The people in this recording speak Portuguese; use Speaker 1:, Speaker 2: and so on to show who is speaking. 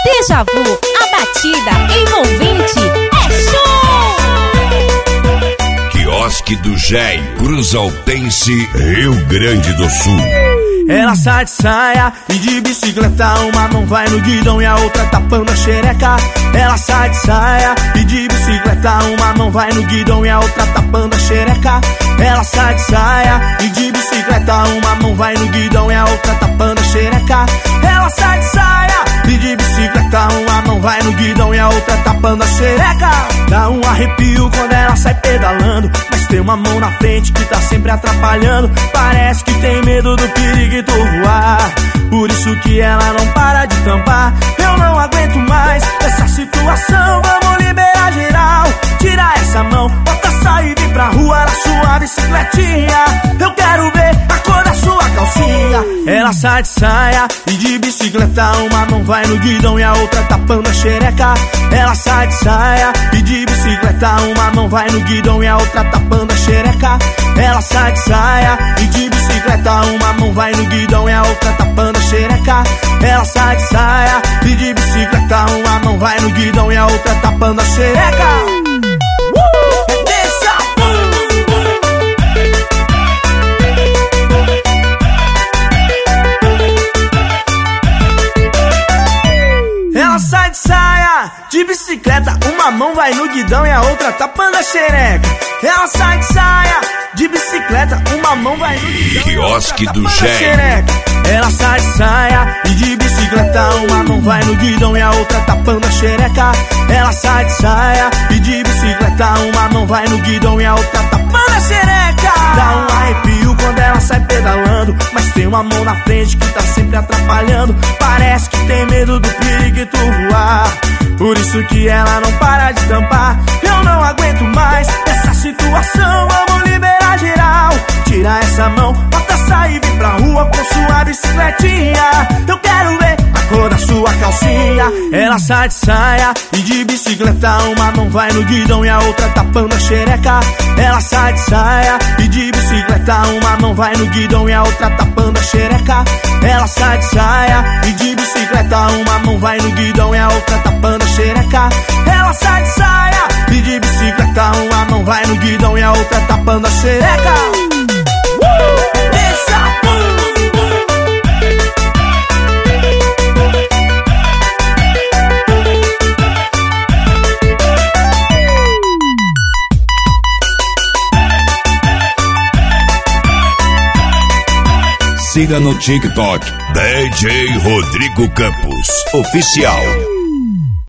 Speaker 1: Déjà Vu, a batida envolvente é show!
Speaker 2: Quiosque do Géio, Cruzaltense, Rio Grande do Sul.
Speaker 3: Ela sai de saia e de bicicleta, uma mão vai no guidão e a outra tapando a xereca. Ela sai de saia e de bicicleta, uma mão vai no guidão e a outra tapando a xereca. Ela sai de saia e de bicicleta, uma mão vai no guidão e a outra tapando a xereca. Ela sai de saia e de bicicleta, uma mão vai no guidão e a outra tapando a xereca. Dá um arrepio quando ela sai pedalando, mas tem uma mão na frente que tá sempre atrapalhando. Parece que tem medo do perigo voar, por isso que ela não para de tampar. Eu não aguento mais essa situação, vamos liberar geral. Tira essa mão, bota sair e vem pra rua na sua bicicletinha. Eu quero ver a cor da sua calcinha. Ela sai de saia e de bicicleta, uma mão vai no guidão e a outra tapando a xereca. Ela sai de saia e de bicicleta, uma mão vai no guidão e a outra tapando a xereca. Ela sai de saia e de bicicleta, uma mão vai no guidão e a outra tapando a xereca. Ela sai de saia e de bicicleta, uma mão vai no guidão e a outra tapando a xereca. Ela sai de saia de bicicleta, uma mão vai no guidão e a outra tapando a xereca. Ela sai de saia de bicicleta, uma mão vai no guidão
Speaker 2: Quiosque do Géio.
Speaker 3: Ela sai de saia e de bicicleta, uma mão vai no guidão e a outra tapando a xereca. Ela sai de saia e de bicicleta, uma mão vai no guidão e a outra tapando a xereca. Dá um arrepio quando ela sai pedalando, mas tem uma mão na frente que tá sempre atrapalhando. Parece que tem medo do perigo voar, por isso que ela não para de tampar. Eu não aguento mais essa situação, vamos liberar geral. Tira essa mão, bota sair e vem pra rua com sua bicicletinha. Eu quero ver a cor da sua calcinha. Ela sai de saia e de bicicleta, uma mão vai no guidão e a outra tapando a xereca. Ela sai de saia e de bicicleta, uma mão vai no guidão e a outra tapando a xereca. Ela sai de saia e de bicicleta, uma mão vai no guidão e a outra tapando a xereca. Ela sai de saia e de bicicleta, uma mão vai no guidão e a outra tapando a xereca.
Speaker 2: Siga no TikTok DJ Rodrigo Campos Oficial.